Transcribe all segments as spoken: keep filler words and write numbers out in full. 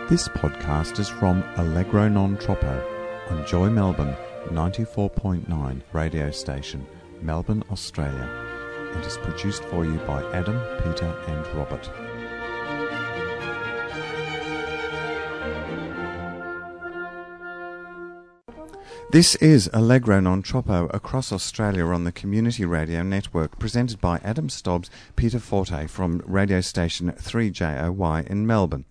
This podcast is from Allegro Non Troppo on Joy Melbourne ninety-four point nine radio station, Melbourne, Australia, and is produced for you by Adam, Peter and Robert. This is Allegro Non Troppo across Australia on the Community Radio Network, presented by Adam Stobbs, Peter Forte from radio station three J O Y in Melbourne.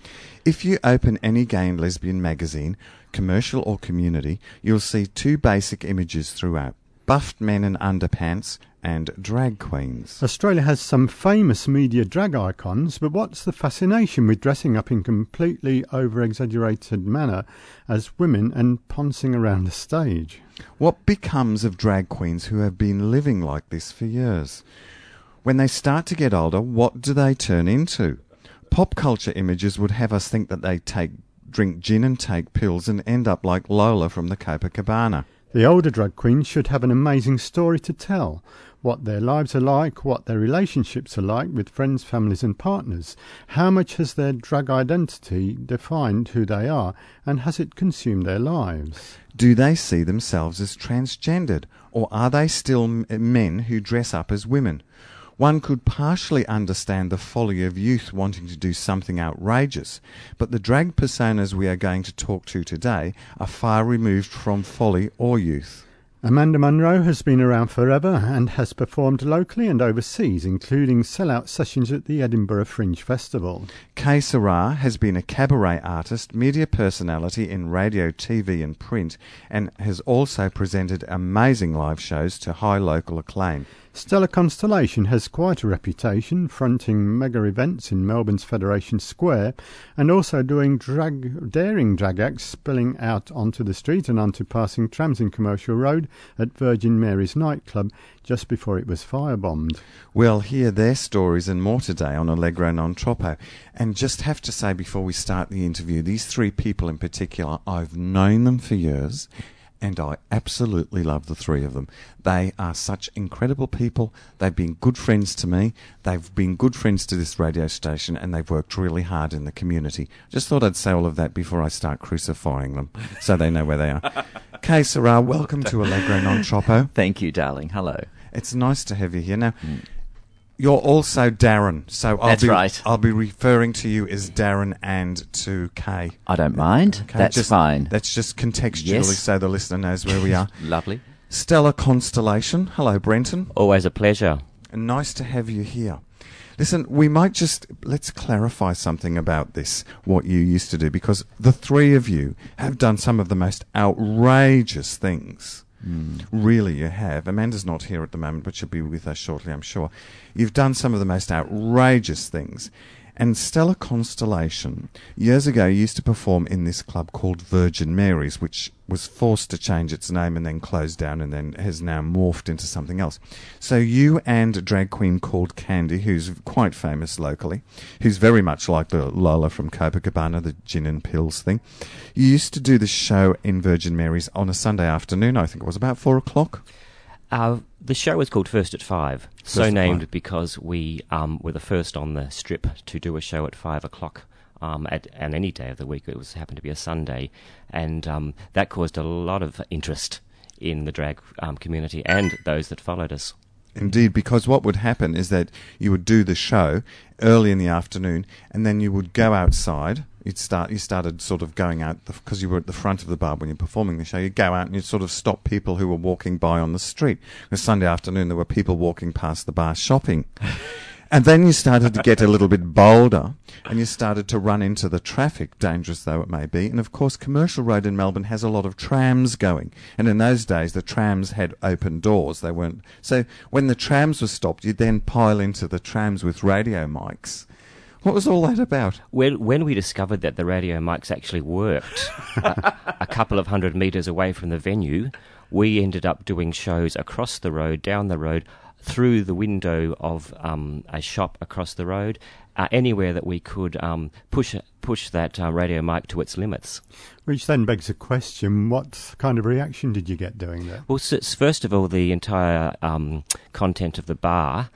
If you open any gay and lesbian magazine, commercial or community, you'll see two basic images throughout: buffed men in underpants and drag queens. Australia has some famous media drag icons, but what's the fascination with dressing up in completely over-exaggerated manner as women and poncing around the stage? What becomes of drag queens who have been living like this for years? When they start to get older, what do they turn into? Pop culture images would have us think that they take drink gin and take pills and end up like Lola from the Copacabana. The older drag queens should have an amazing story to tell. What their lives are like, what their relationships are like with friends, families and partners. How much has their drag identity defined who they are, and has it consumed their lives? Do they see themselves as transgendered, or are they still m- men who dress up as women? One could partially understand the folly of youth wanting to do something outrageous, but the drag personas we are going to talk to today are far removed from folly or youth. Amanda Munro has been around forever and has performed locally and overseas, including sell-out sessions at the Edinburgh Fringe Festival. Kay Sarah has been a cabaret artist, media personality in radio, T V and print, and has also presented amazing live shows to high local acclaim. Stella Constellation has quite a reputation, fronting mega events in Melbourne's Federation Square and also doing drag, daring drag acts spilling out onto the street and onto passing trams in Commercial Road at Virgin Mary's nightclub just before it was firebombed. We'll hear their stories and more today on Allegro Non Troppo. And just have to say before we start the interview, these three people in particular, I've known them for years, and I absolutely love the three of them. They are such incredible people. They've been good friends to me. They've been good friends to this radio station, and they've worked really hard in the community. Just thought I'd say all of that before I start crucifying them, so they know where they are. Kay Sarah, welcome to Allegro Non Troppo. Thank you, darling. Hello. It's nice to have you here. Now, mm. You're also Darren, so I'll That's be right. I'll be referring to you as Darren and to Kay. I don't mind. Okay, That's just, fine. That's just contextually Yes. so the listener knows where we are. Lovely. Stella Constellation. Hello, Brenton. Always a pleasure. And nice to have you here. Listen, we might just, let's clarify something about this, what you used to do, because the three of you have done some of the most outrageous things. Mm. Really, you have. Amanda's not here at the moment, but she'll be with us shortly, I'm sure. You've done some of the most outrageous things. And Stella Constellation, years ago, used to perform in this club called Virgin Mary's, which was forced to change its name and then closed down and then has now morphed into something else. So you and a drag queen called Candy, who's quite famous locally, who's very much like the Lola from Copacabana, the gin and pills thing, you used to do the show in Virgin Mary's on a Sunday afternoon, I think it was about four o'clock. Uh, the show was called First at Five, First so at named five. because we um, were the first on the strip to do a show at five o'clock um, at, and any day of the week. It was happened to be a Sunday, and um, that caused a lot of interest in the drag um, community and those that followed us. Indeed, because what would happen is that you would do the show early in the afternoon, and then you would go outside. You'd start. You started sort of going out because you were at the front of the bar when you're performing the show. You'd go out and you'd sort of stop people who were walking by on the street. Because Sunday afternoon there were people walking past the bar shopping. And then you started to get a little bit bolder, and you started to run into the traffic, dangerous though it may be. And of course, Commercial Road in Melbourne has a lot of trams going. And in those days, the trams had open doors. They weren't. So when the trams were stopped, you'd then pile into the trams with radio mics. What was all that about? When, when we discovered that the radio mics actually worked a, a couple of hundred metres away from the venue, we ended up doing shows across the road, down the road, through the window of um, a shop across the road, uh, anywhere that we could um, push push that uh, radio mic to its limits. Which then begs a question, what kind of reaction did you get doing that? Well, s- first of all, the entire um, content of the bar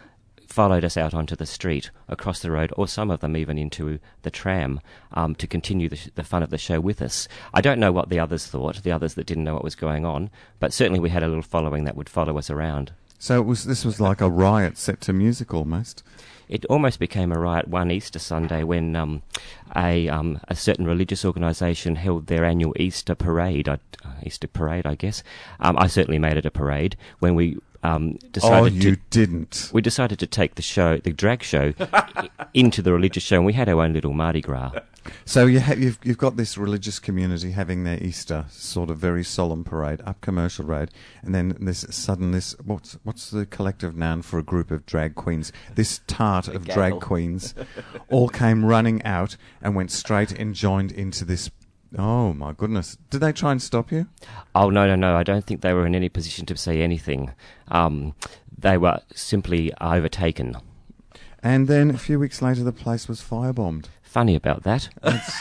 followed us out onto the street, across the road, or some of them even into the tram um, to continue the, sh- the fun of the show with us. I don't know what the others thought, the others that didn't know what was going on, but certainly we had a little following that would follow us around. So it was. This was like a riot set to music almost. It almost became a riot one Easter Sunday when um, a um, a certain religious organisation held their annual Easter parade. Uh, Easter parade, I guess. Um, I certainly made it a parade when we um, decided. Oh, you to, didn't. We decided to take the show, the drag show, i- into the religious show, and we had our own little Mardi Gras. So you ha- you've you've got this religious community having their Easter sort of very solemn parade up Commercial Road, and then this sudden this what's what's the collective noun for a group of drag queens? This tart of gaggle. drag queens all came running out and went straight and joined into this. Oh my goodness! Did they try and stop you? Oh, no, no, no. I don't think they were in any position to say anything. Um, they were simply overtaken. And then a few weeks later, the place was firebombed. Funny about that. It's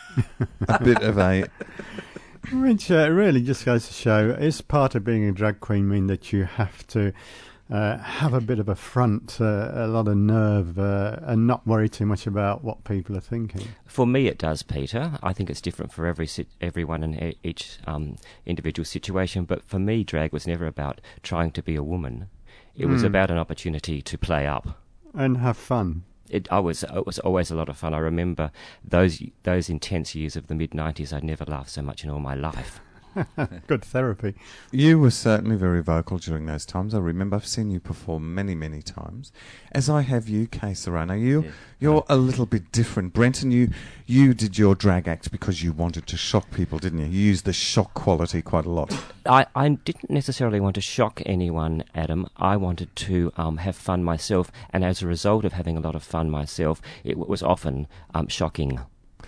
a bit of a. Which uh, really just goes to show, is part of being a drag queen mean that you have to uh, have a bit of a front, uh, a lot of nerve, uh, and not worry too much about what people are thinking? For me, it does, Peter. I think it's different for every sit- everyone in e- each um, individual situation. But for me, drag was never about trying to be a woman. It was Mm. about an opportunity to play up. And have fun. It, I was, it was always a lot of fun. I remember those those intense years of the mid nineties. I'd never laughed so much in all my life. Good therapy. You were certainly very vocal during those times. I remember I've seen you perform many, many times, as I have you, Kay Serrano. You, Yeah. You're a little bit different. Brenton, you, you did your drag act because you wanted to shock people, didn't you? You used the shock quality quite a lot. I, I didn't necessarily want to shock anyone, Adam. I wanted to um, have fun myself, and as a result of having a lot of fun myself, it w- was often um, shocking.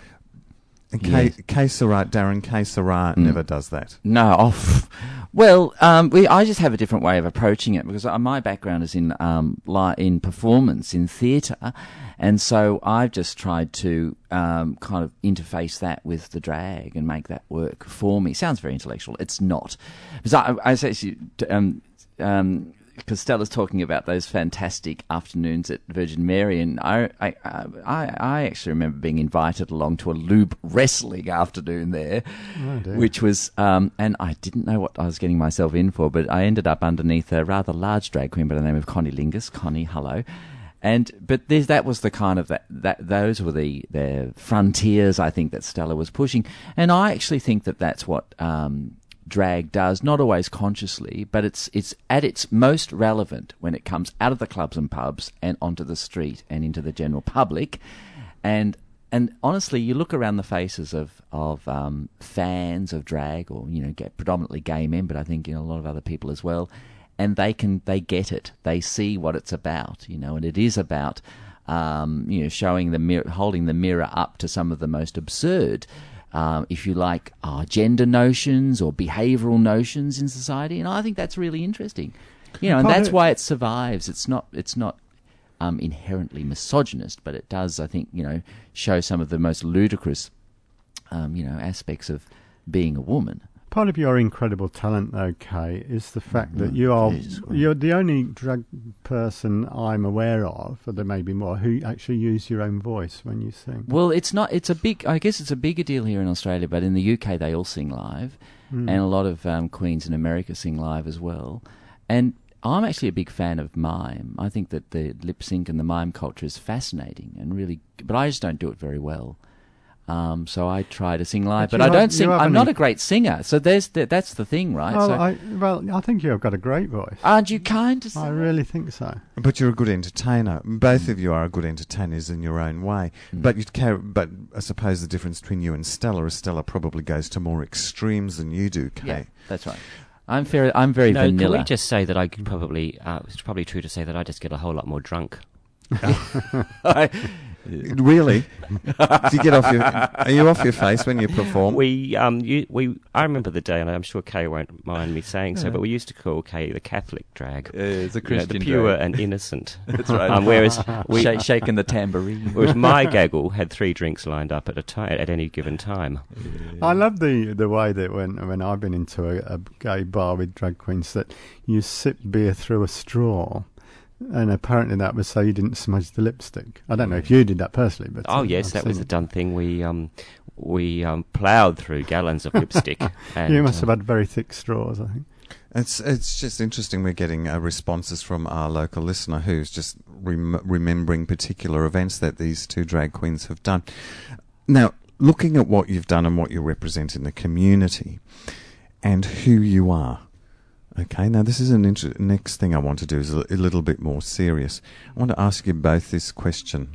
And Kay, Yes. Kay Serrat, Darren Kay Serrat Mm. never does that. No, oh, well, um, we, I just have a different way of approaching it because uh, my background is in um, li- in performance, in theatre, and so I've just tried to um, kind of interface that with the drag and make that work for me. Sounds very intellectual. It's not. Because I, I was actually, um, um, because Stella's talking about those fantastic afternoons at Virgin Mary, and I, I, I, I actually remember being invited along to a loop wrestling afternoon there, Oh, dear. which was, um, and I didn't know what I was getting myself in for, but I ended up underneath a rather large drag queen by the name of Connie Lingus. Connie, hello. And but there's, that was the kind of that, that those were the the frontiers I think that Stella was pushing, and I actually think that that's what um, drag does, not always consciously, but it's it's at its most relevant when it comes out of the clubs and pubs and onto the street and into the general public, and and honestly, you look around the faces of of um, fans of drag, or you know, get predominantly gay men, but I think you know a lot of other people as well. And they can, they get it. They see what it's about, you know, and it is about, um, you know, showing the mirror, holding the mirror up to some of the most absurd, um, if you like, uh, gender notions or behavioural notions in society. And I think that's really interesting, you know, and Part that's of- why it survives. It's not, it's not um, inherently misogynist, but it does, I think, you know, show some of the most ludicrous, um, you know, aspects of being a woman. Part of your incredible talent, though, Kay, is the fact that Mm, you are Jesus Christ. you're the only drag person I'm aware of, or there may be more, who actually use your own voice when you sing. Well, it's not. It's a big. I guess it's a bigger deal here in Australia, but in the U K they all sing live, Mm. and a lot of um, queens in America sing live as well. And I'm actually a big fan of mime. I think that the lip sync and the mime culture is fascinating and really. But I just don't do it very well. Um, so I try to sing live, But but, you I don't have- sing. you have I'm an not inc- a great singer. So there's the, that's the thing, right? Oh, so, I, well, I think you've got a great voice. aren't you kind to say? I really think so. But you're a good entertainer. Both of you are good entertainers in your own way. Mm. But you care. But I suppose the difference between you and Stella is Stella probably goes to more extremes than you do, Kay. Yeah, that's right. I'm very. I'm very no, vanilla. can we just say that I could probably, uh, it's probably true to say that I just get a whole lot more drunk. Really? Do you get off your? Are you off your face when you perform? We, um, you, we, I remember the day, and I'm sure Kay won't mind me saying so, Yeah. but we used to call Kay the Catholic drag. it's a You know, the pure and innocent. That's right. Um, whereas we, Sh- shaking the tambourine. whereas my gaggle had three drinks lined up at a time at any given time. I love the the way that when when I've been into a, a gay bar with drag queens that you sip beer through a straw. And apparently that was so you didn't smudge the lipstick. I don't know if you did that personally, but Oh uh, yes, I've that was seen a it. done thing. We um, we um, ploughed through gallons of lipstick. And, You must uh, have had very thick straws, I think. It's it's just interesting. We're getting uh, responses from our local listener who's just rem- remembering particular events that these two drag queens have done. Now, looking at what you've done and what you represent in the community, and who you are. Okay, now this is an inter- next thing I want to do is a, a little bit more serious. I want to ask you both this question,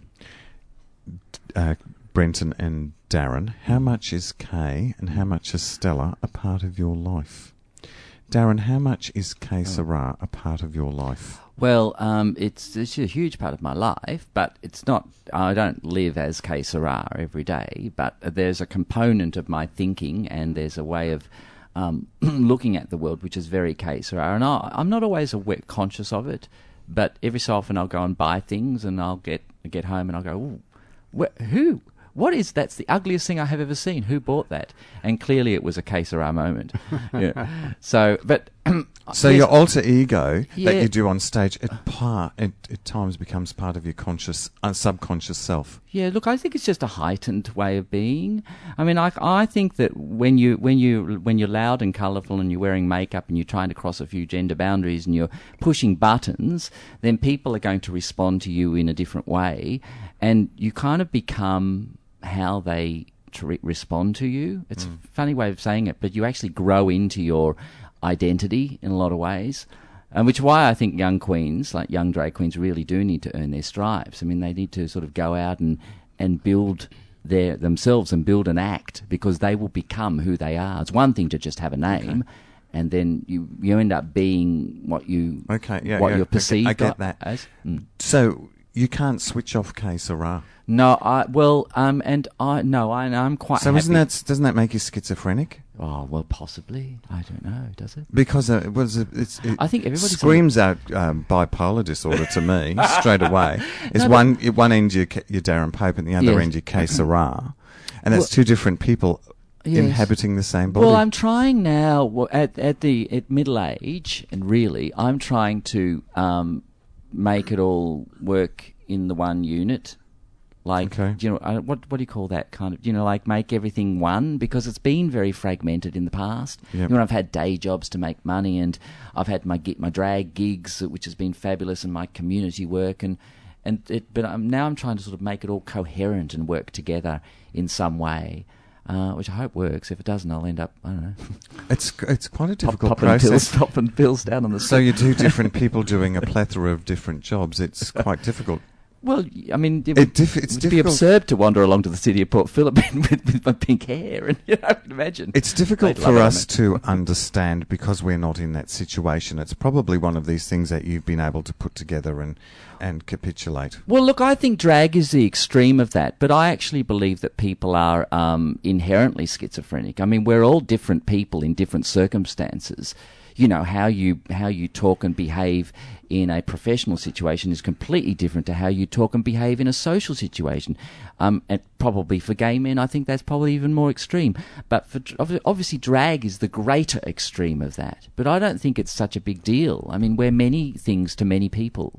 uh, Brenton and Darren. How much is Kay and how much is Stella a part of your life? Darren, how much is Kay Sarah a part of your life? Well, um, it's it's a huge part of my life, but it's not. I don't live as Kay Sarah every day, but there's a component of my thinking, and there's a way of um, looking at the world which is very Kay Sarah, and I, I'm not always aware, conscious of it. But every so often, I'll go and buy things, and I'll get get home, and I'll go, "Ooh, wh- who? What is that's the ugliest thing I have ever seen? Who bought that?" And clearly, it was a Kay Sarah moment. Yeah. So, but. So there's- your alter ego Yeah. that you do on stage, at part, at, at times becomes part of your conscious, uh, subconscious self. Yeah, look, I think it's just a heightened way of being. I mean, I, I think that when you when you when you're loud and colourful and you're wearing makeup and you're trying to cross a few gender boundaries and you're pushing buttons, then people are going to respond to you in a different way, and you kind of become how they tr- respond to you. It's Mm. a funny way of saying it, but you actually grow into your identity in a lot of ways. And which is why I think young queens, like young drag queens, really do need to earn their stripes. I mean, they need to sort of go out and, and build their themselves and build an act, because they will become who they are. It's one thing to just have a name, Okay. and then you, you end up being what you Okay, yeah, what yeah, you're okay, perceived I get that. as. Mm. So you can't switch off Kay Sarah. No, I well, um, and I no, I I'm quite. So happy. isn't that doesn't that make you schizophrenic? Oh well, possibly. I don't know. Does it? Because uh, it was it, it's, it I think everybody's screams out um, bipolar disorder to me straight away. It's No, one at one end you're, K- you're Darren Pope, and the other Yes. end you're Kay Sarah, and that's Well- two different people Yes. inhabiting the same body. Well, I'm trying now. Well, at at the at middle age, and really, I'm trying to um, make it all work in the one unit. Like, Okay. you know, I, what what do you call that kind of? You know, like make everything one, because it's been very fragmented in the past. Yep. You know, I've had day jobs to make money, and I've had my gi- my drag gigs, which has been fabulous, and my community work, and and it. But I'm, now I'm trying to sort of make it all coherent and work together in some way. Uh, which I hope works. If it doesn't, I'll end up, I don't know, it's it's quite a pop, difficult popping pills, process. popping pills down on the So you're two different people doing a plethora of different jobs. It's quite difficult. Well, I mean, it, It would, diff- it's it would be difficult. absurd to wander along to the city of Port Phillip with, with my pink hair, and you know, I can imagine. It's difficult They'd love for it, I us to understand because we're not in that situation. It's probably one of these things that you've been able to put together and, and capitulate. Well, look, I think drag is the extreme of that, but I actually believe that people are um, inherently schizophrenic. I mean, we're all different people in different circumstances. You know, how you how you talk and behave in a professional situation is completely different to how you talk and behave in a social situation. Um, and probably for gay men, I think that's probably even more extreme. But for obvi- obviously, drag is the greater extreme of that. But I don't think it's such a big deal. I mean, we're many things to many people.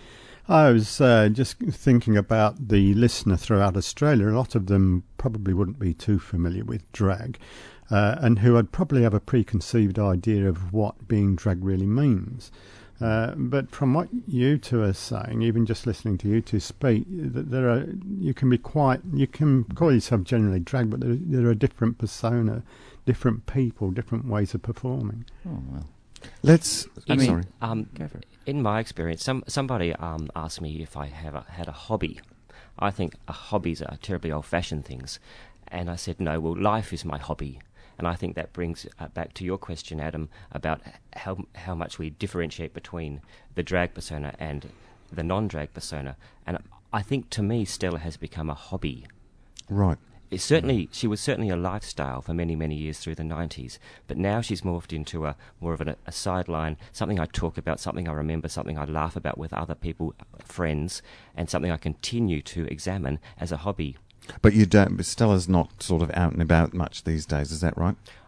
I was uh, just thinking about the listener throughout Australia. A lot of them probably wouldn't be too familiar with drag, uh, and who would probably have a preconceived idea of what being drag really means. Uh, but from what you two are saying, even just listening to you two speak, that there are you can be quite you can call yourself generally drag, but there, there are different persona, different people, different ways of performing. Oh well. Let's. I I'm mean- sorry. Um, Go for it. in my experience, some somebody um, asked me if I have a, had a hobby. I think uh, hobbies are terribly old-fashioned things, and I said no. Well, life is my hobby, and I think that brings uh, back to your question, Adam, about how how much we differentiate between the drag persona and the non-drag persona. And I think to me, Stella has become a hobby. Right. It's certainly, she was certainly a lifestyle for many, many years through the nineties, but now she's morphed into a more of an, a sideline, something I talk about, something I remember, something I laugh about with other people, friends, and something I continue to examine as a hobby. But you don't. But Stella's not sort of out and about much these days. Is that right?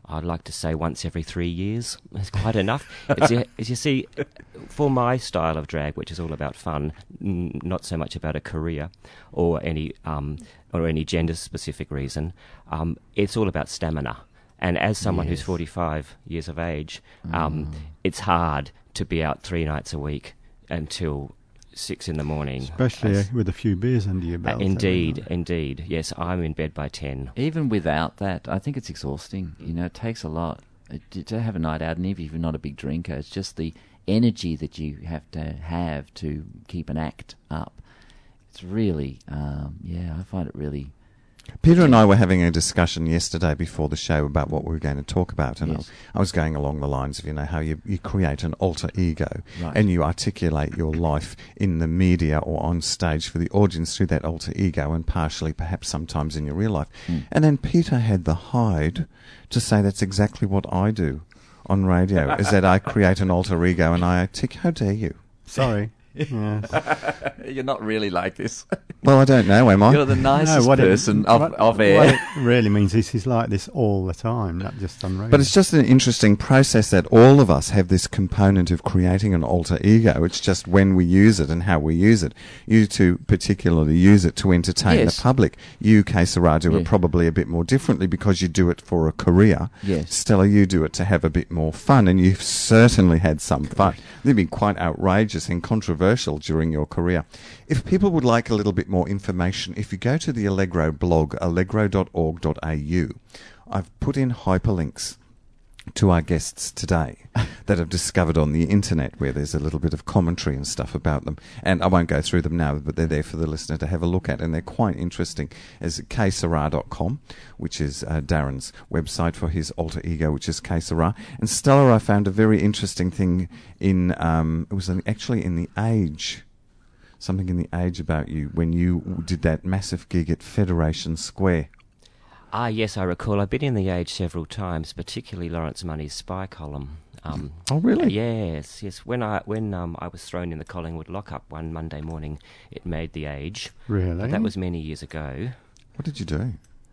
I'd like to say once every three years is quite enough. As you, as you see, for my style of drag, which is all about fun, n- not so much about a career or any um, or any gender-specific reason, um, it's all about stamina. And as someone Yes. who's forty-five years of age, um, Mm. it's hard to be out three nights a week until six in the morning. Especially As- uh, with a few beers under your uh, belt. indeed, haven't you? indeed. Yes, I'm in bed by ten. Even without that, I think it's exhausting. You know, it takes a lot It- to have a night out, and even if you're not a big drinker, it's just the energy that you have to have to keep an act up. It's really, um, yeah, I find it really... Peter and I were having a discussion yesterday before the show about what we were going to talk about, and Yes. I was going along the lines of, you know, how you, you create an alter ego Right. and you articulate your life in the media or on stage for the audience through that alter ego, and partially perhaps sometimes in your real life. Mm. And then Peter had the hide to say that's exactly what I do on radio, is that I create an alter ego and I articulate. How dare you? Sorry. Yes. You're not really like this. Well, I don't know, am I? You're the nicest No, what it- person of, what- of What air. it really means is he's like this all the time, not just on radio. But it's just an interesting process that all of us have this component of creating an alter ego. It's just when we use it and how we use it. You two particularly use it to entertain Yes. the public. You, Kay Sarah, do Yeah. it probably a bit more differently because you do it for a career. Yes. Stella, you do it to have a bit more fun, and you've certainly had some fun. You've been quite outrageous and controversial during your career. If people would like a little bit more information, if you go to the Allegro blog, allegro dot org dot a u, I've put in hyperlinks to our guests today that I've discovered on the internet, where there's a little bit of commentary and stuff about them. And I won't go through them now, but they're there for the listener to have a look at, and they're quite interesting. There's kay sarah dot com, which is uh, Darren's website for his alter ego, which is Kay Sarah. And Stella, I found a very interesting thing in, um, it was an, actually in The Age, something in The Age about you when you did that massive gig at Federation Square. Ah, yes, I recall. I've been in The Age several times, particularly Lawrence Money's spy column. Um, Oh, really? Yes, yes. When I when um, I was thrown in the Collingwood lockup one Monday morning, it made The Age. Really? But that was many years ago. What did you do?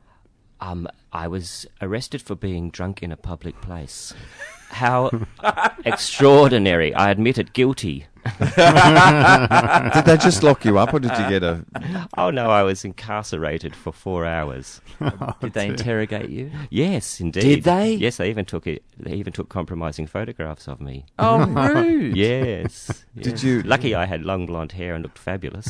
Um, I was arrested for being drunk in a public place. How extraordinary. I admitted guilty. Did they just lock you up, or did you get a... Oh, no, I was incarcerated for four hours. Did they interrogate you? Yes, indeed. Did they? Yes, they even took it. They even took compromising photographs of me. Oh, rude. Yes. Did yes. you- Lucky I had long blonde hair and looked fabulous.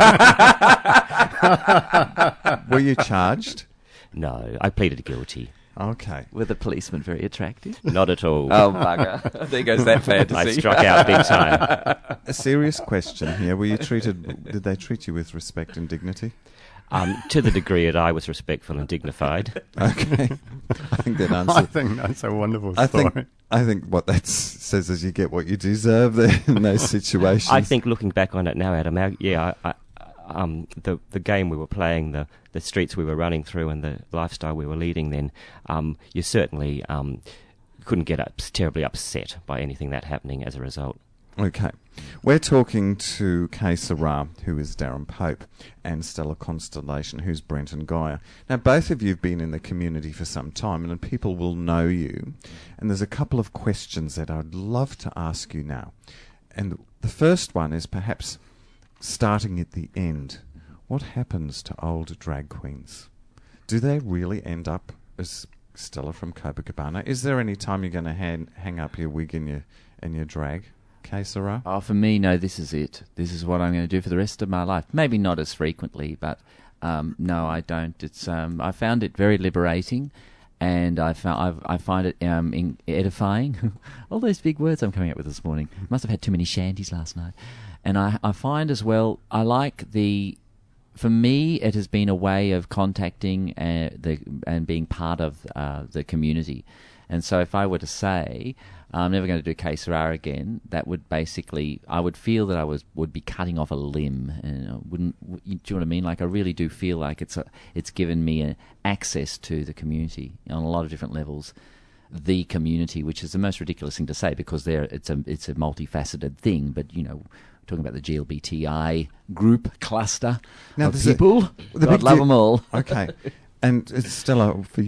Were you charged? No, I pleaded guilty. Okay. Were the policemen very attractive? Not at all. Oh, bugger. There goes that fantasy. I struck out big time. A serious question here. Were you treated... Did they treat you with respect and dignity? Um, to the degree that I was respectful and dignified. Okay. I think that I answers... think that's a wonderful I story. think I think what that s- says is you get what you deserve there in those situations. I think looking back on it now, Adam, I- yeah, I, I, um, the the game we were playing, the, the streets we were running through, and the lifestyle we were leading then, um, you certainly um, couldn't get up, terribly upset by anything that happening as a result. Okay. We're talking to Kay Sarah, who is Darren Pope, and Stella Constellation, who's Brenton Geyer. Now, both of you have been in the community for some time, and people will know you. And there's a couple of questions that I'd love to ask you now. And the first one is perhaps starting at the end. What happens to old drag queens? Do they really end up as Stella from Copacabana? Is there any time you're going to hang, hang up your wig and your, and your drag? Kay Sarah? Oh, for me, no, this is it. This is what I'm going to do for the rest of my life. Maybe not as frequently, but um, no, I don't. It's um, I found it very liberating, and I found I've, I find it um, in edifying. All those big words I'm coming up with this morning. Must have had too many shandies last night. And I, I find as well, I like the... For me, it has been a way of contacting uh, the and being part of uh, the community. And so if I were to say, I'm never going to do Kay Sarah again, that would basically, I would feel that I was would be cutting off a limb. And I wouldn't, do you know what I mean? Like, I really do feel like it's a, it's given me a, access to the community on a lot of different levels. The community, which is the most ridiculous thing to say because there it's a it's a multifaceted thing, but you know, talking about the G L B T I group cluster Now, of there's a- people, the God big love di- them all. Okay. And uh, Stella, for you,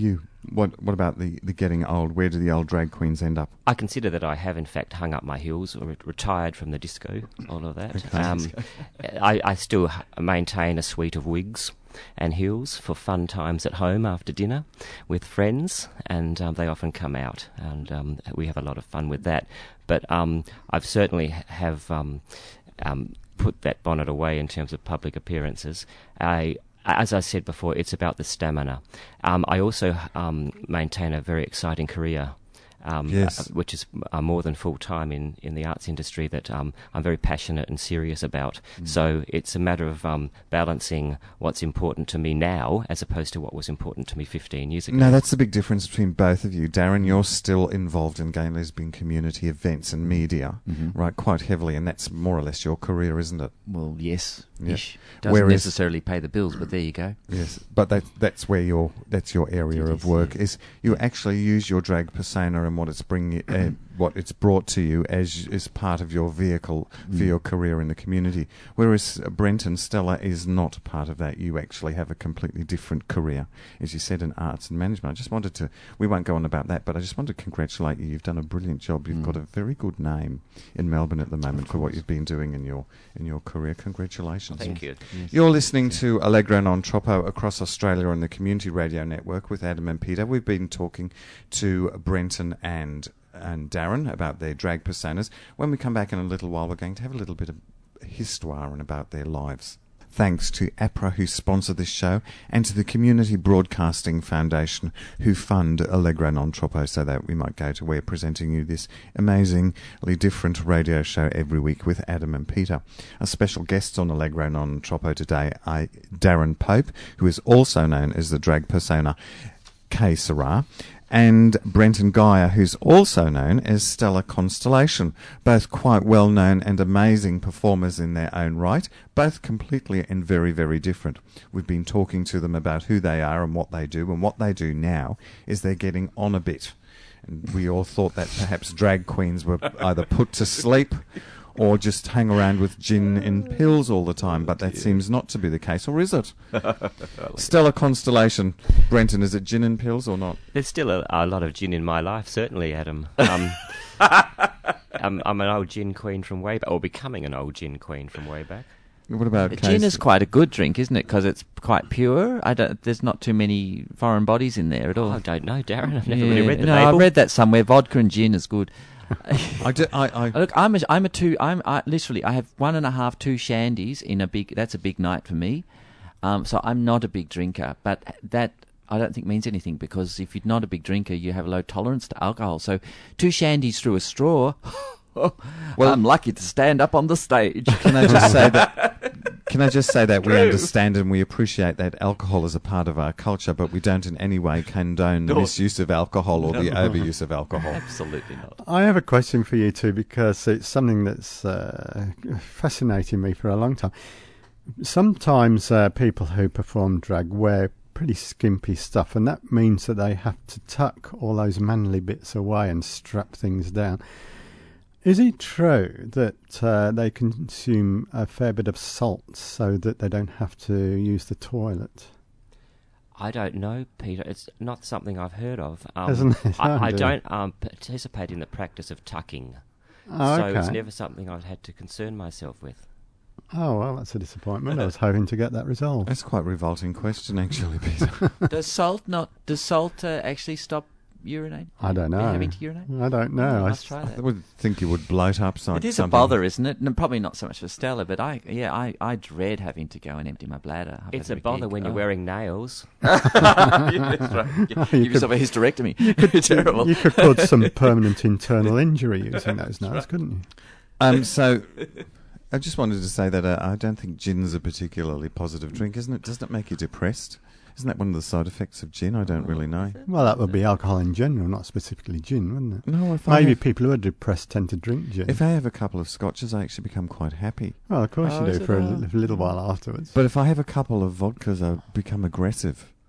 what what about the, the getting old? Where do the old drag queens end up? I consider that I have, in fact, hung up my heels or re- retired from the disco, all of that. Okay. Um, I, I still h- maintain a suite of wigs and heels for fun times at home after dinner with friends, and um, they often come out, and um, we have a lot of fun with that. But um, I've certainly have um, um, put that bonnet away in terms of public appearances. I As I said before, it's about the stamina. Um, I also um, maintain a very exciting career, um, Yes. uh, which is uh, more than full-time in, in the arts industry, that um, I'm very passionate and serious about. Mm. So it's a matter of um, balancing what's important to me now as opposed to what was important to me fifteen years ago. No, that's the big difference between both of you. Darren, you're still involved in gay and lesbian community events and media, Mhm. right, quite heavily, and that's more or less your career, isn't it? Well, yes, Yeah. ish. Doesn't Whereas- necessarily pay the bills, but there you go. Yes, but that, that's where your that's your area It of is, work yeah. is. You actually use your drag persona and what it's bringing, uh, what it's brought to you as as part of your vehicle for Mm. your career in the community. Whereas uh, Brent and Stella is not part of that. You actually have a completely different career, as you said, in arts and management. I just wanted to. We won't go on about that, but I just wanted to congratulate you. You've done a brilliant job. You've Mm. got a very good name in Melbourne at the moment for what you've been doing in your in your career. Congratulations. Thank you. Yes. You're listening to Allegro Non Troppo across Australia on the Community Radio Network with Adam and Peter. We've been talking to Brenton and and Darren about their drag personas. When we come back in a little while, we're going to have a little bit of histoire and about their lives. Thanks to APRA, who sponsor this show, and to the Community Broadcasting Foundation, who fund Allegro Non Troppo, so that we might go to where presenting you this amazingly different radio show every week with Adam and Peter. Our special guests on Allegro Non Troppo today are Darren Pope, who is also known as the drag persona K Sarah, and Brenton Geyer, who's also known as Stella Constellation, both quite well-known and amazing performers in their own right, both completely and very, very different. We've been talking to them about who they are and what they do, and what they do now is they're getting on a bit. And we all thought that perhaps drag queens were either put to sleep or just hang around with gin and pills all the time, but that seems not to be the case, or is it? Stella Constellation, Brenton, is it gin and pills or not? There's still a, a lot of gin in my life, certainly, Adam. Um, I'm, I'm an old gin queen from way back, or becoming an old gin queen from way back. What about Gin Casey? is quite a good drink, isn't it? Because it's quite pure. I don't. There's not too many foreign bodies in there at all. Oh, I don't know, Darren. I've never Yeah. really read the no, label. I read that somewhere. Vodka and gin is good. I, do, I, I, Look, I'm a, I'm a two. I'm I, literally. I have one and a half, two shandies in a big. That's a big night for me. Um, so I'm not a big drinker, but that I don't think means anything, because if you're not a big drinker, you have a low tolerance to alcohol. So two shandies through a straw. Well, I'm lucky to stand up on the stage. Can I just say that? Can I just say that we understand and we appreciate that alcohol is a part of our culture, but we don't in any way condone the No. misuse of alcohol or the overuse of alcohol. Absolutely not. I have a question for you two, because it's something that's uh, fascinated me for a long time. Sometimes uh, people who perform drag wear pretty skimpy stuff, and that means that they have to tuck all those manly bits away and strap things down. Is it true that uh, they consume a fair bit of salt so that they don't have to use the toilet? I don't know, Peter. It's not something I've heard of. Um, Isn't it? I, Oh, I dear. don't um, participate in the practice of tucking, Oh, so okay. it's never something I've had to concern myself with. Oh, well, that's a disappointment. I was hoping to get that resolved. That's quite a revolting question, actually, Peter. Does salt not? Does salt uh, actually stop urinate? I don't know. Having to urinate? I don't know. Oh, I let's s- try I that. would think you would bloat up some- It is something. a bother, isn't it? And probably not so much for Stella, but I, yeah, I, I dread having to go and empty my bladder. halfway It's a through bother gig. when you're Oh. wearing nails. Yeah, that's right. You Give could- yourself a hysterectomy. Terrible. You could cause some permanent internal injury using those nails, couldn't you? Um, so, I just wanted to say that uh, I don't think gin's a particularly positive drink, isn't it? Doesn't it make you depressed? Isn't that one of the side effects of gin? I don't really know. Well, that would be alcohol in general, not specifically gin, wouldn't it? No, if I Maybe have, people who are depressed tend to drink gin. if I have a couple of scotches, I actually become quite happy. Well, of course Oh, you is do it for a all? li- little while afterwards. But if I have a couple of vodkas, I become aggressive.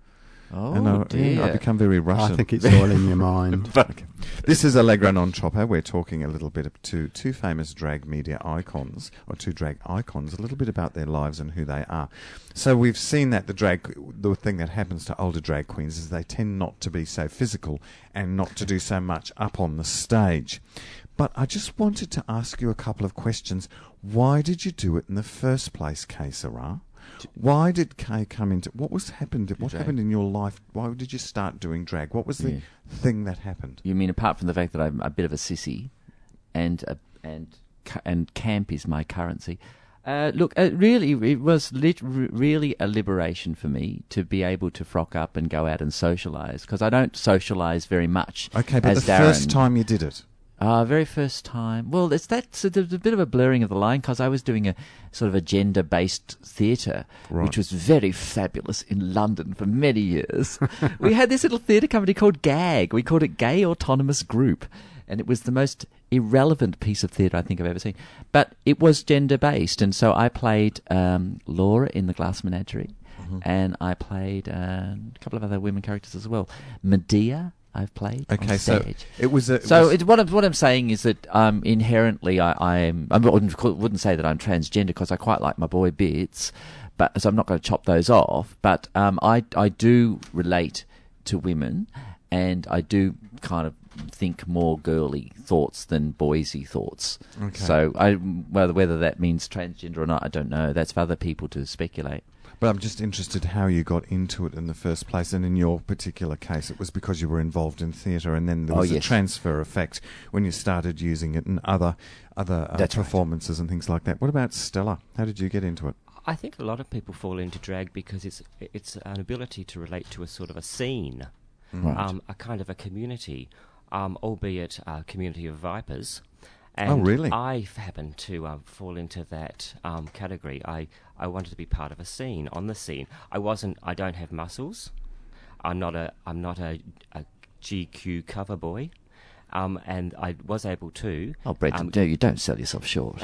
Oh, and I, dear. I become very Russian. I think it's all in your mind. Okay. This is Allegra Non-Chopper. We're talking a little bit to two famous drag media icons, or two drag icons, a little bit about their lives and who they are. So we've seen that the drag, the thing that happens to older drag queens is they tend not to be so physical and not to do so much up on the stage. But I just wanted to ask you a couple of questions. Why did you do it in the first place, Kay Sarah? Why did Kay come into... What was happened? What Drag. happened in your life? Why did you start doing drag? What was the Yeah. thing that happened? You mean apart from the fact that I'm a bit of a sissy, and uh, and ca- and camp is my currency? Uh, look, uh, really, it was lit- r- really a liberation for me to be able to frock up and go out and socialise, because I don't socialise very much. Okay, but as the Darren. first time you did it... Uh, very first time. Well, it's that's a, there's a bit of a blurring of the line, because I was doing a sort of a gender-based theatre, Right. which was very fabulous in London for many years. We had this little theatre company called GAG. We called it Gay Autonomous Group, and it was the most irrelevant piece of theatre I think I've ever seen. But it was gender-based, and so I played um, Laura in The Glass Menagerie, Mm-hmm. and I played uh, a couple of other women characters as well. Medea, I've played Okay, on so stage. it was a... it So was- it, what, I'm, what I'm saying is that um, inherently I, I am. I wouldn't, wouldn't say that I'm transgender, because I quite like my boy bits, but so I'm not going to chop those off. But um, I I do relate to women, and I do kind of think more girly thoughts than boysy thoughts. Okay. So I whether whether that means transgender or not, I don't know. That's for other people to speculate. But I'm just interested how you got into it in the first place, and in your particular case, it was because you were involved in theatre, and then there Oh, was a yes. transfer effect when you started using it in other other uh, That's right. performances and things like that. What about Stella? How did you get into it? I think a lot of people fall into drag because it's it's an ability to relate to a sort of a scene, Right. um, a kind of a community, um, albeit a community of vipers. And Oh, really? I f- happen to um, fall into that um, category. I, I wanted to be part of a scene, on the scene. I wasn't. I don't have muscles. I'm not a. I'm not a, a G Q cover boy. Um, and I was able to. Oh, Brenton, um, no, you don't sell yourself short.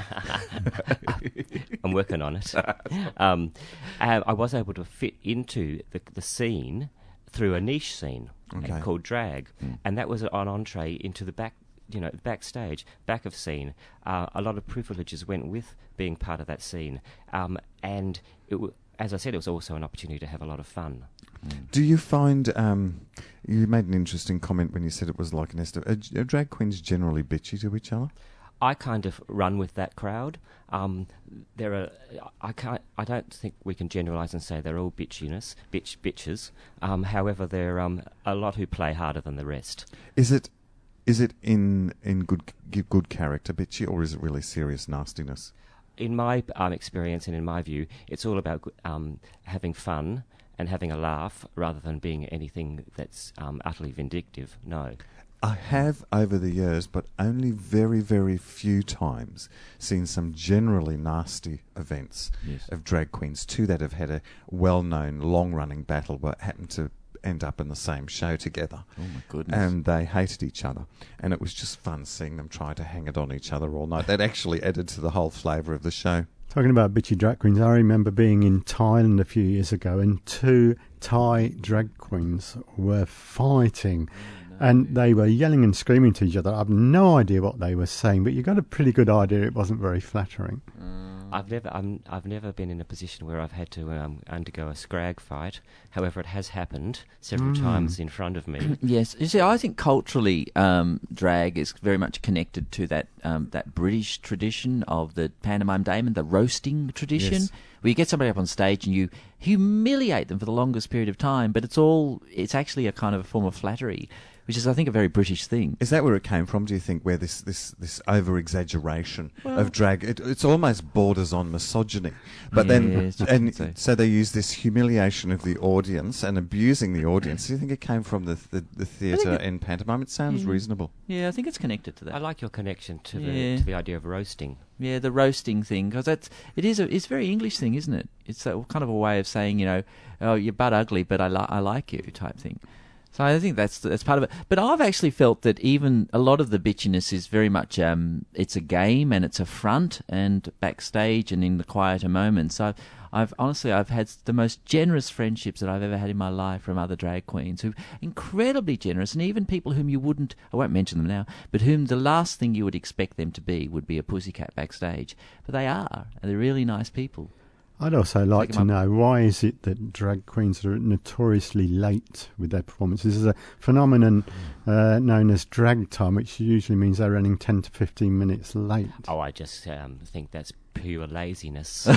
I'm working on it. um, and I was able to fit into the, the scene through a niche scene Okay. called drag, Mm. and that was an entree into the back, you know, backstage, back of scene. Uh, a lot of privileges went with being part of that scene, um, and it w- as I said, it was also an opportunity to have a lot of fun. Do you find um, you made an interesting comment when you said it was like an est- are, are drag queens generally bitchy to each other? I kind of run with that crowd. Um, there are, I can't, I don't think we can generalise and say they're all bitchiness, bitch, bitches. Um, however, there are um, a lot who play harder than the rest. Is it is it in in good g- good character bitchy, or is it really serious nastiness? In my um, experience and in my view, it's all about um, having fun and having a laugh rather than being anything that's um, utterly vindictive. No. I have over the years, but only very, very few times, seen some generally nasty events Yes. of drag queens, two that have had a well-known, long-running battle but happened to end up in the same show together. Oh, my goodness. And they hated each other. And it was just fun seeing them try to hang it on each other all night. That actually added to the whole flavour of the show. Talking about bitchy drag queens, I remember being in Thailand a few years ago, and two Thai drag queens were fighting. And they were yelling and screaming to each other. I have no idea what they were saying, but you got a pretty good idea it wasn't very flattering. I've never, I'm, I've never been in a position where I've had to um, undergo a scrag fight. However, it has happened several Mm. times in front of me. Yes, you see, I think culturally, um, drag is very much connected to that um, that British tradition of the pantomime dame and the roasting tradition, Yes. where you get somebody up on stage and you humiliate them for the longest period of time, but it's all it's actually a kind of a form of flattery, which is, I think, a very British thing. Is that where it came from, do you think, where this, this, this over-exaggeration of drag, it, it's almost borders on misogyny. But then, Yes, you and could say. so they use this humiliation of the audience and abusing the audience. Do you think it came from the, the, the theatre it- and pantomime? It sounds Yeah. reasonable. Yeah, I think it's connected to that. I like your connection to Yeah. the to the idea of roasting. Yeah, the roasting thing, because that's it is a it's a very English thing, isn't it? It's a, kind of a way of saying, you know, oh, you're butt ugly, but I li- I like you type thing. So I think that's that's part of it. But I've actually felt that even a lot of the bitchiness is very much um, it's a game and it's a front and backstage and in the quieter moments. So I've honestly, I've had the most generous friendships that I've ever had in my life from other drag queens who are incredibly generous, and even people whom you wouldn't, I won't mention them now, but whom the last thing you would expect them to be would be a pussycat backstage. But they are, and they're really nice people. I'd also like Take to 'em up. know, why is it that drag queens are notoriously late with their performances? This is a phenomenon uh, known as drag time, which usually means they're running ten to fifteen minutes late. Oh, I just um, think that's pure laziness.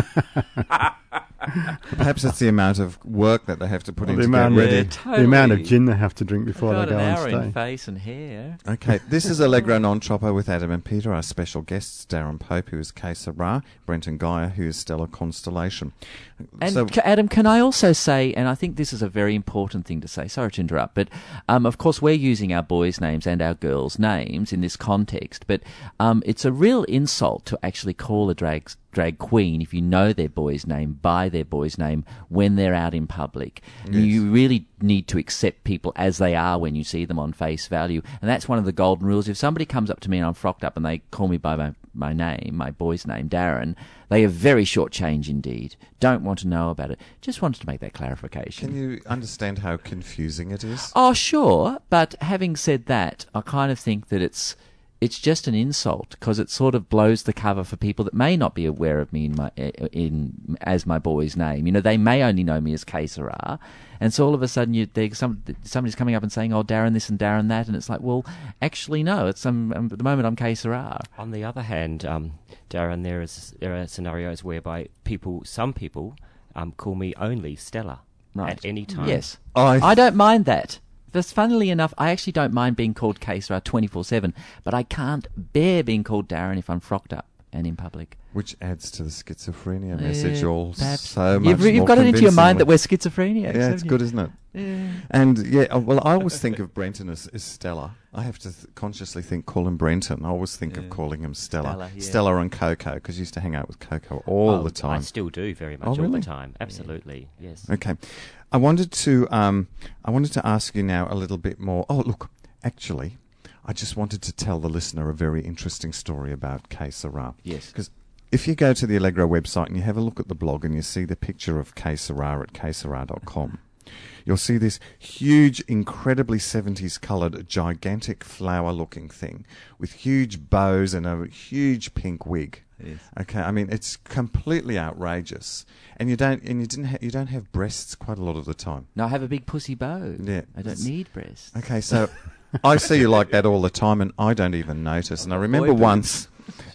Perhaps it's the amount of work that they have to put Well, in the to get amount, ready. Yeah, the totally. amount of gin they have to drink before I've they got go an on hour in stage. face and hair. Okay, this is Allegra Non-Chopper with Adam and Peter. Our special guests, Darren Pope, who is Que Sera, Brenton Geyer, who is Stellar Constellation. And so, ca- Adam, can I also say, and I think this is a very important thing to say, sorry to interrupt, but um, of course we're using our boys' names and our girls' names in this context, but um, it's a real insult to actually call a drag drag queen, if you know their boy's name, by their boy's name when they're out in public. Yes. You really need to accept people as they are when you see them on face value, and that's one of the golden rules. If somebody comes up to me and I'm frocked up and they call me by my, my name, my boy's name, Darren, they are very short change indeed. Don't want to know about it. Just wanted to make that clarification. can you understand how confusing it is? Oh, sure, but having said that, I kind of think that it's it's just an insult because it sort of blows the cover for people that may not be aware of me in my in as my boy's name. You know, they may only know me as Que Sera, and so all of a sudden you they, some somebody's coming up and saying, "Oh, Darren this and Darren that," and it's like, well, actually, no. It's um, um, at the moment I'm Que Sera. On the other hand, um, Darren, there is there are scenarios whereby people, some people, um, call me only Stella Right. at any time. Yes, I I don't mind that. That's funnily enough, I actually don't mind being called Que Sera twenty-four seven, but I can't bear being called Darren if I'm frocked up and in public. Which adds to the schizophrenia message Yeah, all perhaps. so much You've, you've more got it into your mind that convincingly. we're schizophrenic. Yeah, it's good, isn't it? Yeah. And yeah, uh, well, I always think of Brenton as, as Stella. I have to th- consciously think, call him Brenton. I always think Yeah. of calling him Stella. Stella, yeah. Stella and Coco, because I used to hang out with Coco all Oh, the time. I still do very much Oh, all really? the time. Absolutely, yes. Okay, I wanted to um, I wanted to ask you now a little bit more. Oh, look, actually, I just wanted to tell the listener a very interesting story about Que Sera. Yes. Because if you go to the Allegro website and you have a look at the blog and you see the picture of Que Sera at que sera dot com, you'll see this huge, incredibly seventies coloured, gigantic flower-looking thing with huge bows and a huge pink wig. Yes. Okay, I mean it's completely outrageous, and you don't and you didn't ha- you don't have breasts quite a lot of the time. No, I have a big pussy bow. Yeah. I don't It's- need breasts. Okay, so I see you like that all the time, and I don't even notice. And I remember Boy, once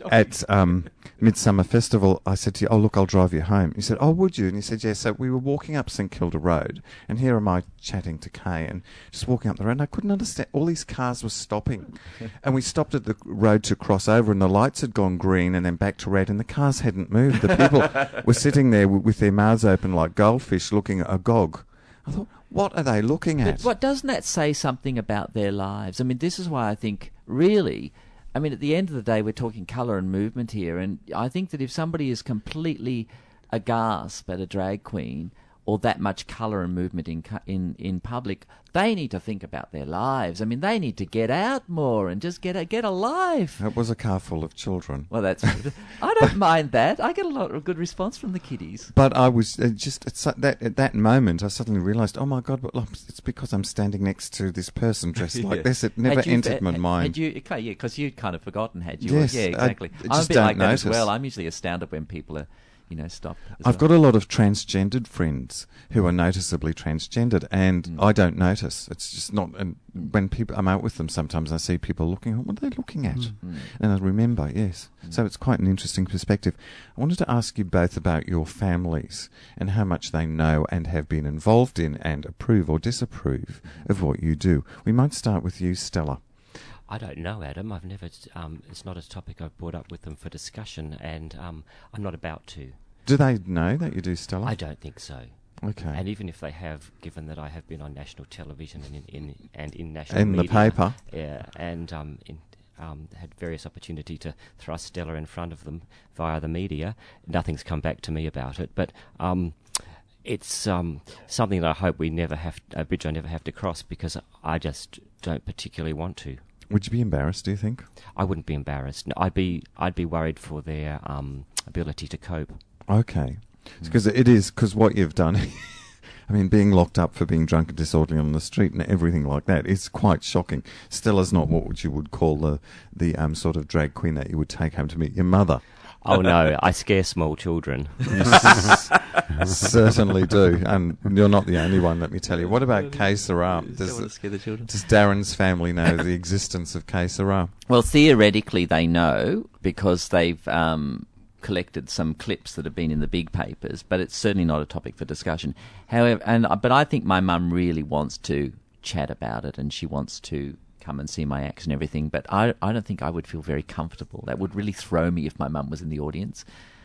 at um, Midsummer Festival, I said to you, "Oh, look, I'll drive you home." You said, "Oh, would you?" And you said, "Yes." So we were walking up St Kilda Road, and here am I chatting to Kay, and just walking up the road, and I couldn't understand. All these cars were stopping, and we stopped at the road to cross over, and the lights had gone green and then back to red, and the cars hadn't moved. The people were sitting there w- with their mouths open like goldfish, looking agog. I thought, what are they looking at? But what doesn't that say something about their lives? I mean, this is why I think really, I mean, at the end of the day, we're talking colour and movement here, and I think that if somebody is completely aghast at a drag queen or that much colour and movement in cu- in in public, they need to think about their lives. I mean, they need to get out more and just get a, get a life. It was a car full of children. Well, that's I don't mind that. I get a lot of good response from the kiddies. But I was uh, just at su- that at that moment, I suddenly realised, oh my God, but look, it's because I'm standing next to this person dressed like Yeah. this. It never Had you- entered my had- mind. Had you, okay, yeah, because you'd kind of forgotten, had you? Yes, yeah, I- exactly. I I'm just a bit don't like that as notice. well. I'm usually astounded when people are, you know, stopped. as I've well. got a lot of transgendered friends who are noticeably transgendered, and Mm. I don't notice. It's just not. And when people, I'm out with them sometimes, I see people looking. What are they looking at? Mm. And I remember, yes. Mm. So it's quite an interesting perspective. I wanted to ask you both about your families and how much they know and have been involved in and approve or disapprove of what you do. We might start with you, Stella. I don't know, Adam. I've never. Um, it's not a topic I've brought up with them for discussion, and um, I'm not about to. Do they know that you do, Stella? I don't think so. Okay. And even if they have, given that I have been on national television and in, in and in national In the media, paper. yeah, and um, in, um, had various opportunity to thrust Stella in front of them via the media, nothing's come back to me about it. But um, it's um, something that I hope we never have, a bridge I never have to cross, because I just don't particularly want to. Would you be embarrassed, do you think? I wouldn't be embarrassed. No, I'd be I'd be worried for their um, ability to cope. Okay. Because it is, because what you've done, I mean, being locked up for being drunk and disorderly on the street and everything like that is quite shocking. Stella's not what you would call the, the um, sort of drag queen that you would take home to meet your mother. Oh no, I scare small children. You s- certainly do, and you're not the only one, let me tell you. What about Kay Sarah? Does, want to scare the children. does Darren's family know the existence of Kay Sarah? Well, theoretically they know because they've um, collected some clips that have been in the big papers, but it's certainly not a topic for discussion. However, and but I think my mum really wants to chat about it, and she wants to come and see my acts and everything, but I, I don't think I would feel very comfortable. That would really throw me if my mum was in the audience.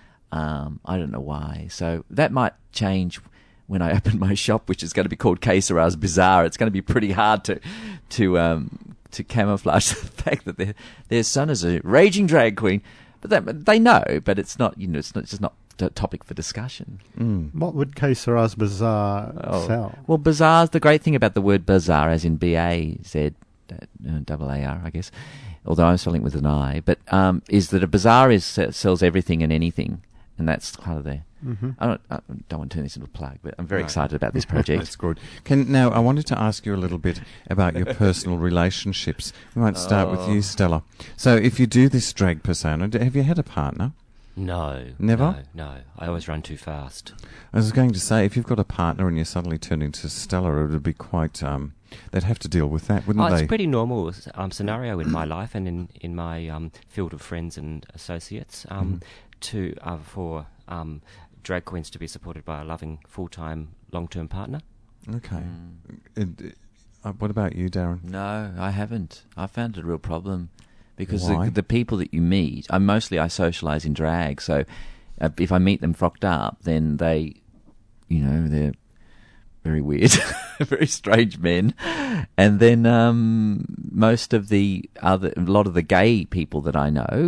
Um, I don't know why. So that might change when I open my shop, which is going to be called Kay Sarah's Bazaar. It's going to be pretty hard to to um, to camouflage the fact that their their son is a raging drag queen. But they, they know, but it's not. You know, it's not it's just not a topic for discussion. Mm. What would Kay Sarah's Bazaar Oh. sell? Well, bazaars. The great thing about the word bazaar, as in B A Z. Uh, double A R, I guess, although I'm spelling it with an I, but um, is that a bazaar is sells everything and anything, and that's kind of the. Mm-hmm. I don't, I don't want to turn this into a plug, but I'm very No. excited about this project. That's good. Can, now, I wanted to ask you a little bit about your personal relationships. We might start with you, Stella. So, if you do this drag persona, d- have you had a partner? No. Never? No, no. I always run too fast. I was going to say, if you've got a partner and you suddenly turn into Stella, it would be quite... Um, they'd have to deal with that, wouldn't Oh, they? it's a pretty normal um, scenario in my life and in, in my um, field of friends and associates um, Mhm. to uh, for um, drag queens to be supported by a loving, full-time, long-term partner. Okay. Mm. And, uh, what about you, Darren? No, I haven't. I found it a real problem because Why? the, the people that you meet, I mostly I socialise in drag, so uh, if I meet them frocked up, then they, you know, they're very weird, very strange men. And then um, most of the other, a lot of the gay people that I know,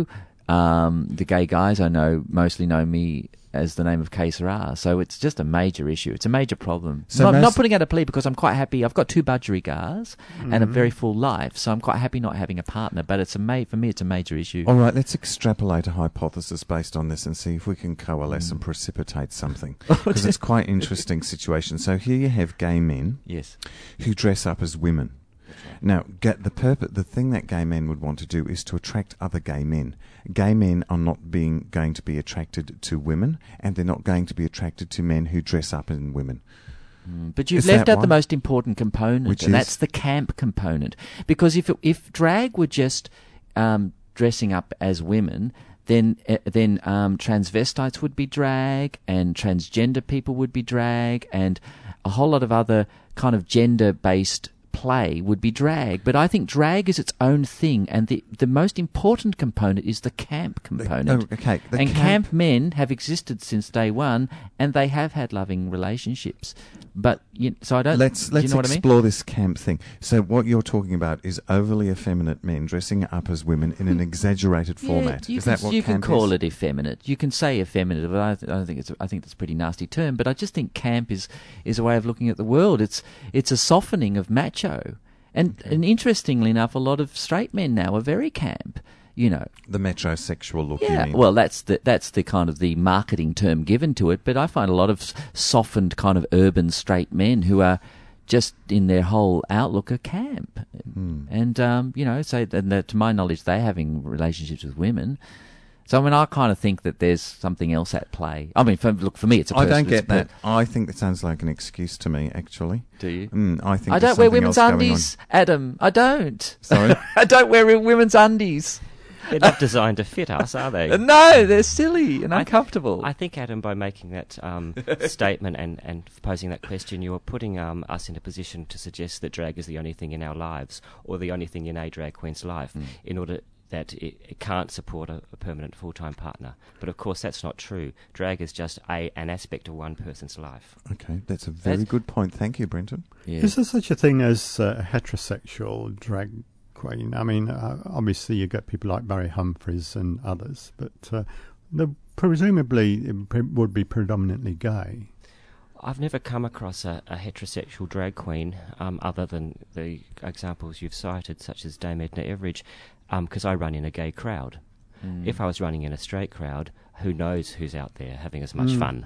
um, the gay guys I know mostly know me as the name of Kay Sarah. So it's just a major issue. It's a major problem. So not, most- not putting out a plea because I'm quite happy. I've got two budgerigars and a Mhm. very full life, so I'm quite happy not having a partner. But it's a ma- for me, it's a major issue. All right, let's extrapolate a hypothesis based on this and see if we can coalesce and precipitate something. Because it's quite interesting situation. So here you have gay men Yes. who dress up as women. Now, get the purpose. The thing that gay men would want to do is to attract other gay men. Gay men are not being going to be attracted to women, and they're not going to be attracted to men who dress up as women. Mm, But you've Is left that out the one? most important component, Which and is? that's the camp component. Because if it, if drag were just um, dressing up as women, then uh, then um, transvestites would be drag, and transgender people would be drag, and a whole lot of other kind of gender-based play would be drag. But I think drag is its own thing, and the the most important component is the camp component. Oh, okay. The and camp men have existed since day one, and they have had loving relationships. But you, so I don't. Let's do let's you know what I mean? explore this camp thing. So what you're talking about is overly effeminate men dressing up as women in an exaggerated format. Yeah, you is can, that what you can camp call is? it effeminate. You can say effeminate, but I, th- I don't think it's. A, I think that's a pretty nasty term. But I just think camp is is a way of looking at the world. It's it's a softening of macho, and Okay. and interestingly enough, a lot of straight men now are very camp. You know, The metrosexual look. You yeah. mean? Well, that's the that's the kind of the marketing term given to it. But I find a lot of s- softened kind of urban straight men who are just in their whole outlook are camp, Hmm. and um, you know, so and that, to my knowledge, they're having relationships with women. So I mean, I kind of think that there's something else at play. I mean, for, look for me, it's a I person- don't it's get per- that. I think that sounds like an excuse to me. Actually, Do you? mm, I think I there's don't wear something women's else going undies, Adam. I don't. Sorry? I don't wear women's undies. They're not designed to fit us, are they? No, they're silly and I- uncomfortable. I think, Adam, by making that um, statement and, and posing that question, you're putting um, us in a position to suggest that drag is the only thing in our lives, or the only thing in a drag queen's life, Mm. in order that it, it can't support a, a permanent full-time partner. But of course, that's not true. Drag is just a an aspect of one person's life. on. Okay, that's a very That's- good point. Thank you, Brenton. yeah. Is there such a thing as uh, heterosexual drag queen? I mean, uh, obviously you get people like Barry Humphries and others, but uh, the, presumably it pre- would be predominantly gay. I've never come across a, a heterosexual drag queen, um, other than the examples you've cited, such as Dame Edna Everage, because I run in a gay crowd. Mm. If I was running in a straight crowd, who knows who's out there having as much Mm. fun?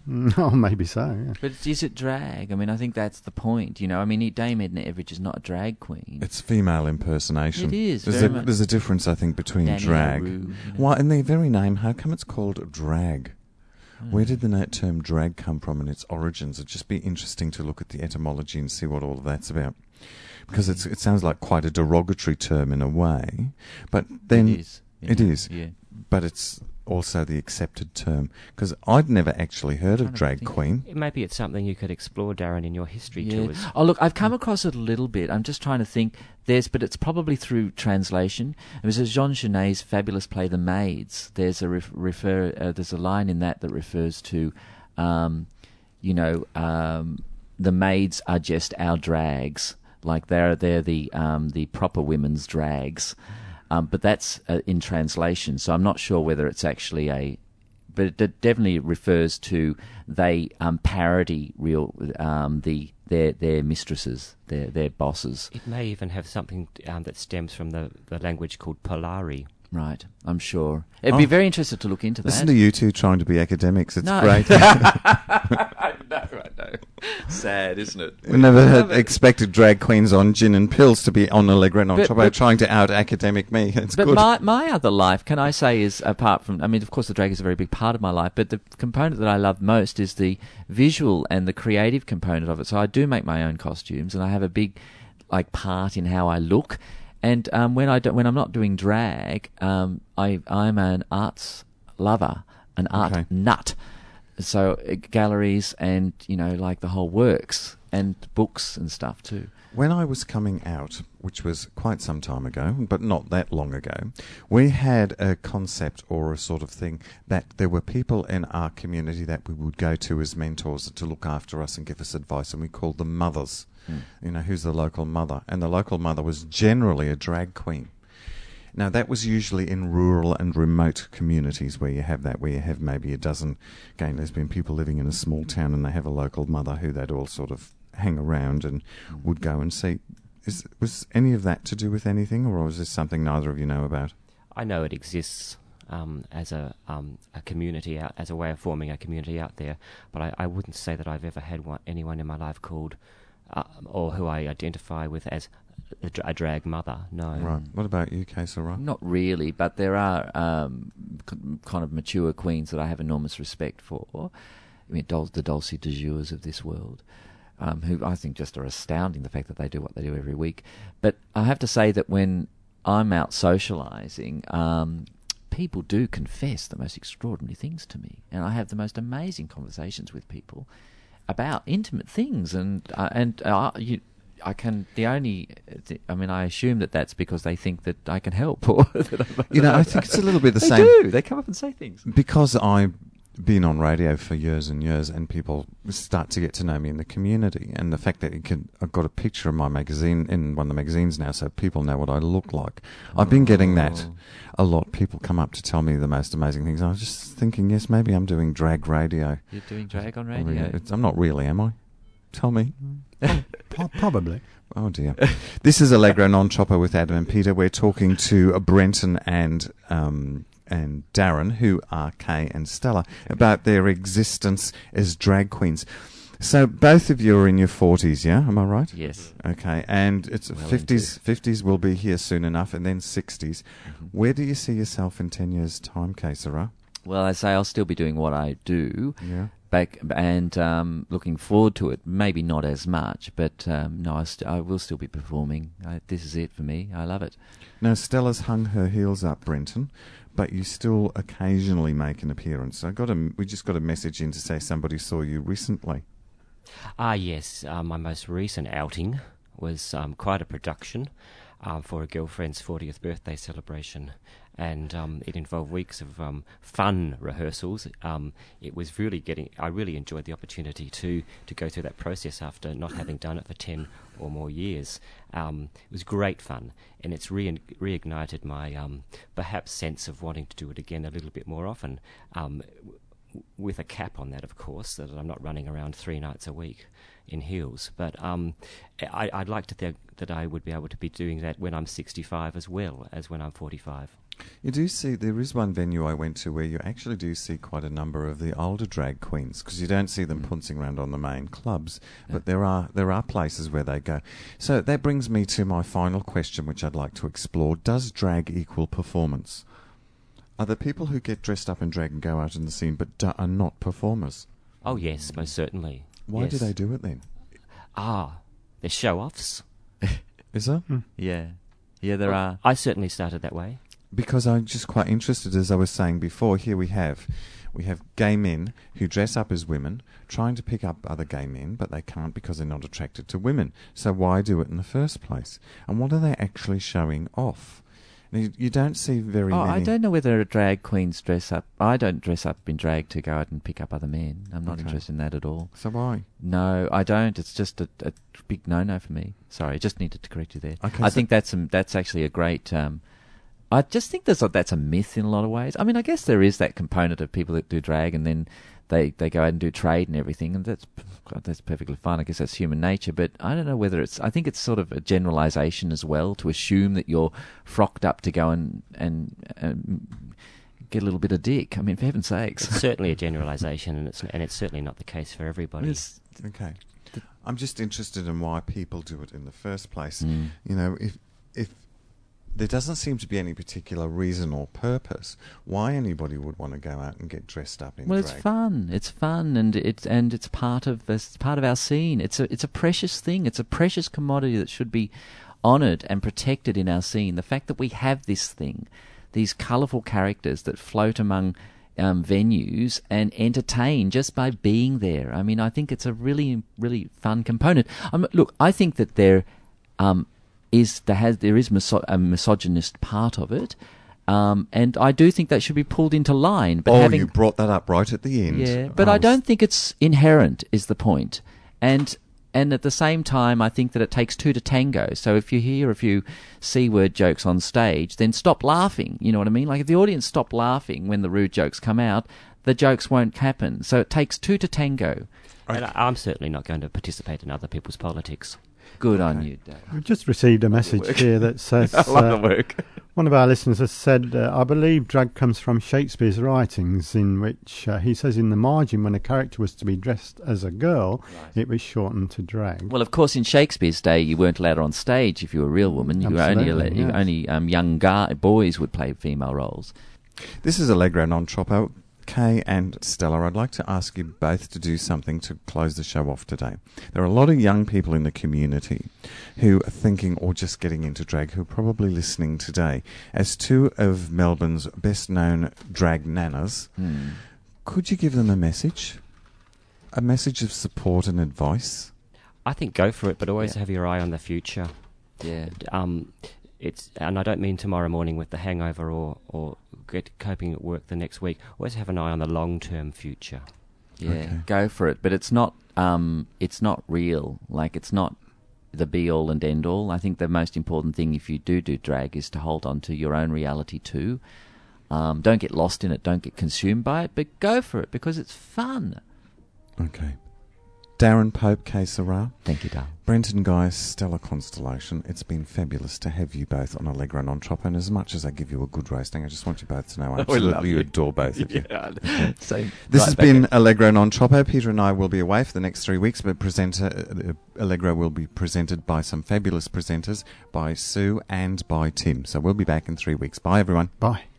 Oh, maybe so. Yeah. But is it drag? I mean, I think that's the point. You know, I mean, Dame Edna Everage is not a drag queen. It's female impersonation. It is. There's very a, much. there's a difference, I think, between Danny drag. LaRue, you know. Why, in the very name, how come it's called drag? Hmm. Where did the na- term drag come from and its origins? It'd just be interesting to look at the etymology and see what all of that's about. Because it's, it sounds like quite a derogatory term in a way, but then It is. it yeah, is. Yeah. But it's also the accepted term. Because I'd never actually heard of Trying to drag think. queen. Maybe it's something you could explore, Darren, in your history Yeah. tours. Oh, look, I've come across it a little bit. I'm just trying to think. There's, but it's probably through translation. It was Jean Genet's fabulous play, The Maids. There's a ref- refer. Uh, there's a line in that that refers to, um, you know, um, the maids are just our drags. Like they're they're the um, the proper women's drags. Um, but that's uh, in translation, so I'm not sure whether it's actually a. But it d- definitely refers to they um, parody real um, the their their mistresses, their their bosses. It may even have something um, that stems from the, the language called Polari. Right, I'm sure. I'd Oh. be very interested to look into that. Listen to you two trying to be academics. It's No. great. I know, I know. Sad, isn't it? We never Love had it. expected drag queens on gin and pills to be on Allegra and on But- Chopo but- trying to out academic me. It's But good. my my other life, can I say, is apart from, I mean, of course, the drag is a very big part of my life, but the component that I love most is the visual and the creative component of it. So I do make my own costumes, and I have a big, like, part in how I look. And um, when I do, when I'm not doing drag, um, I I'm an arts lover, an art Okay. nut. So uh, galleries and, you know, like the whole works and books and stuff too. When I was coming out, which was quite some time ago, but not that long ago, we had a concept or a sort of thing that there were people in our community that we would go to as mentors to look after us and give us advice, and we called them mothers. Mm. You know, who's the local mother? And the local mother was generally a drag queen. Now, that was usually in rural and remote communities where you have that, where you have maybe a dozen gay and lesbian people living in a small town and they have a local mother who they'd all sort of hang around and would go and see. Is, was any of that to do with anything, or was this something neither of you know about? I know it exists um, as a um, a community out, as a way of forming a community out there, but I, I wouldn't say that I've ever had one, anyone in my life called, uh, or who I identify with as a, dra- a drag mother. No. Right. What about you, Kesara? Not really, but there are um, c- kind of mature queens that I have enormous respect for. I mean, Dul- the Dulcie de Jours of this world, um, who I think just are astounding, the fact that they do what they do every week. But I have to say that when I'm out socialising, um, people do confess the most extraordinary things to me, and I have the most amazing conversations with people about intimate things, and uh, and uh, you. I can. The only. I mean, I assume that that's because they think that I can help, or that I'm, You know, I think it's a little bit the they same. do. They come up and say things. Because I've been on radio for years and years, and people start to get to know me in the community, and the fact that you can, I've got a picture of my magazine in one of the magazines now, so people know what I look like. I've been getting that a lot. People come up to tell me the most amazing things. I was just thinking, yes, maybe I'm doing drag radio. You're doing drag on Really, radio. it's- I'm not really, am I? Tell me. Po- Probably. Oh dear. This is Allegra Non-Chopper with Adam and Peter. We're talking to uh, Brenton and um, and Darren, who are Kay and Stella, about their existence as drag queens. So both of you are in your forties, yeah? Am I right? Yes. Okay, and it's Well fifties. Fifties will be here soon enough, and then sixties. Mm-hmm. Where do you see yourself in ten years' time, Kay Sarah? Well, I say I'll still be doing what I do. Yeah. Back and um, looking forward to it. Maybe not as much, but um, no, I, st- I will still be performing. I, this is it for me. I love it. Now, Stella's hung her heels up, Brenton, but you still occasionally make an appearance. I got a, we just got a message in to say somebody saw you recently. Ah, yes. Uh, my most recent outing was um, quite a production um, for a girlfriend's fortieth birthday celebration. And um, it involved weeks of um, fun rehearsals. Um, it was really getting. I really enjoyed the opportunity to to go through that process after not having done it for ten or more years. Um, it was great fun, and it's re- reignited my um, perhaps sense of wanting to do it again a little bit more often. Um, with a cap on that, of course, that I'm not running around three nights a week in heels. But um, I, I'd like to think that I would be able to be doing that when I'm sixty-five as well as when I'm forty-five. You do see, there is one venue I went to where you actually do see quite a number of the older drag queens, because you don't see them Mm. pouncing around on the main clubs, Yeah. but there are there are places where they go. So that brings me to my final question, which I'd like to explore. Does drag equal performance? Are there people who get dressed up in drag and go out in the scene but do, are not performers? Oh, yes, most certainly. Why Yes. do they do it then? Ah, they're show-offs. Is there? Yeah. Yeah, there are. I certainly started that way. Because I'm just quite interested, as I was saying before, here we have we have gay men who dress up as women, trying to pick up other gay men, but they can't because they're not attracted to women. So why do it in the first place? And what are they actually showing off? Now, you, you don't see very Oh, many... I don't know whether drag queens dress up. I don't dress up in drag to go out and pick up other men. I'm not Okay. interested in that at all. So why? No, I don't. It's just a, a big no-no for me. Sorry, just needed to correct you there. Okay, I so- think that's um, that's actually a great... Um, I just think there's a, that's a myth in a lot of ways. I mean, I guess there is that component of people that do drag and then they, they go out and do trade and everything, and that's that's perfectly fine. I guess that's human nature, but I don't know whether it's... I think it's sort of a generalisation as well to assume that you're frocked up to go and, and, and get a little bit of dick. I mean, for heaven's sakes. It's certainly a generalisation, and it's and it's certainly not the case for everybody. It's- Okay. I'm just interested in why people do it in the first place. Mm. You know, if if there doesn't seem to be any particular reason or purpose why anybody would want to go out and get dressed up in Well, drag. it's fun. It's fun, and it's and it's part of it's part of our scene. It's a it's a precious thing. It's a precious commodity that should be honoured and protected in our scene. The fact that we have this thing, these colourful characters that float among um, venues and entertain just by being there. I mean, I think it's a really really fun component. Um, look, I think that there um, is there has there is miso- a misogynist part of it. Um, and I do think that should be pulled into line. But oh, having, you brought that up right at the end. yeah, but I was- don't think it's inherent is the point. And and at the same time, I think that it takes two to tango. So if you hear a few C-word jokes on stage, then stop laughing. You know what I mean? Like if the audience stop laughing when the rude jokes come out, the jokes won't happen. So it takes two to tango. And I, I'm certainly not going to participate in other people's politics. Good on Okay. you, Dave. We've just received a message here that says I love uh, the work. one of our listeners has said, uh, I believe drag comes from Shakespeare's writings, in which uh, he says in the margin when a character was to be dressed as a girl, it was shortened to drag. Well, of course, in Shakespeare's day, you weren't allowed on stage if you were a real woman. You were only Absolutely, allowed, you- yes. only um, young guy, boys would play female roles. This is Allegro Non Troppo. Kay and Stella, I'd like to ask you both to do something to close the show off today. There are a lot of young people in the community who are thinking or just getting into drag who are probably listening today. As two of Melbourne's best-known drag nanas, Hmm. could you give them a message? A message of support and advice? I think go for it, but always Yeah. have your eye on the future. Yeah. Um, it's and I don't mean tomorrow morning with the hangover or or get coping at work the next week. Always have an eye on the long-term future. Yeah, Okay. go for it. But it's not um, it's not real. Like, it's not the be-all and end-all. I think the most important thing if you do do drag is to hold on to your own reality too. Um, don't get lost in it. Don't get consumed by it. But go for it because it's fun. Okay. Darren Pope, Kay Sarah, Thank you, Dale. Brenton Guy, Stella Constellation. It's been fabulous to have you both on Allegro Non Troppo, and as much as I give you a good roasting, I just want you both to know I We love absolutely you. adore both of you. So This right has back been in. Allegro Non Troppo. Peter and I will be away for the next three weeks, but presenter uh, Allegro will be presented by some fabulous presenters, by Sue and by Tim. So we'll be back in three weeks. Bye, everyone. Bye.